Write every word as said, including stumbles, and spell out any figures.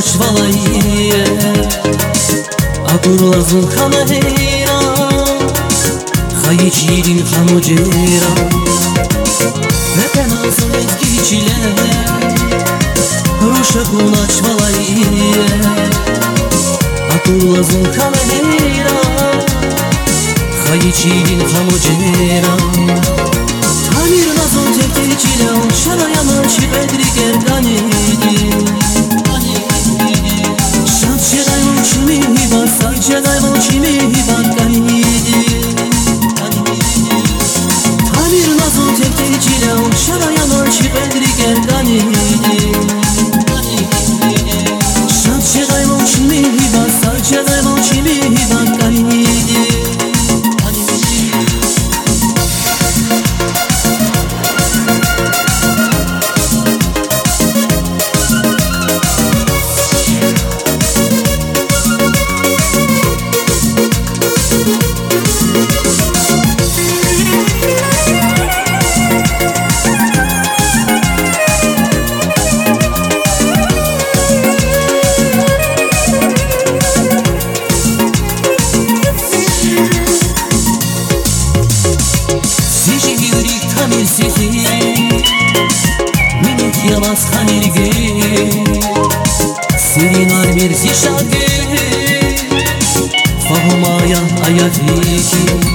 gulaç valaye Akurlazın kamera Hayicirin hamocera Ne penazın etkiçile Ruşa gulaç valaye Akurlazın kamera Hayicirin hamocera Tamir nazon tekeciyle Şarayanın şibedri gerdaniydi Şant şedayvon çimi hibar Say şedayvon çimi hibar kaniydi Tamir nazon tekeciyle Şarayanın şibedri gerdaniydi Şant şedayvon çimi hibar Say şedayvon çimi hibar kaniydi Minut yalaz hanirge Sirinar bir zişage Fahumaya ayatiki